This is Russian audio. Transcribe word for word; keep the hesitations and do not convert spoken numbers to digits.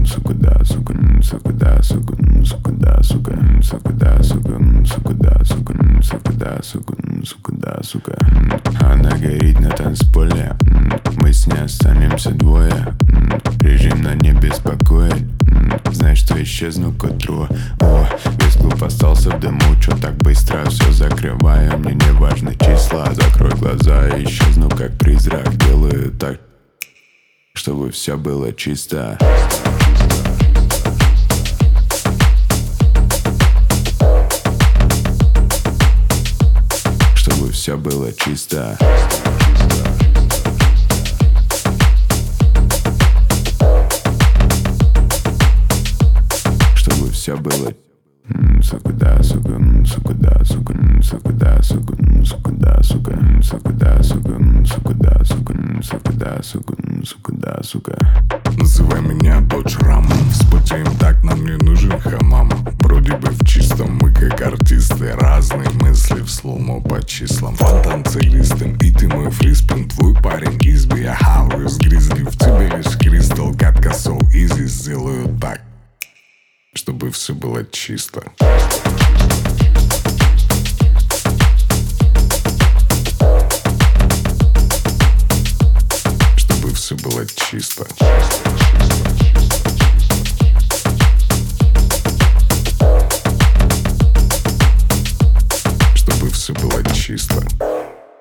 сука, да, сука, сука, да, сука, сука, да, сука, сука, да, сука, сука, да, сука, сука, да, сука, сука, да, сука. Она горит на танцполе, мы с ней останемся двое. Режим на не беспокоит, знаешь, что исчезну к утру. О, весь клуб остался в дыму, чё так быстро все закрываю. Мне не важны числа, закрой глаза и исчезну как призрак. Делаю так, чтобы все было чисто. Чтобы все было чисто. Чтобы все было. Сука, да, сука, сука, да, сука, сука, да, сука, сука, да, сука, сука, да, сука, сука, да, сука, сука, да, сука, сука, да, сука. Называй меня дочь Рама. Вспотеем так, нам не нужен хамам. Вроде бы в чистом мы как артисты. Разные мысли в слоумо по числам. Фонтан целистым, и ты мой фриспин. Твой парень изби, я хаваю с гризли. В тебе лишь кристалл, катка соу изи. Сделаю так, чтобы все было чисто. Чтобы все было чисто.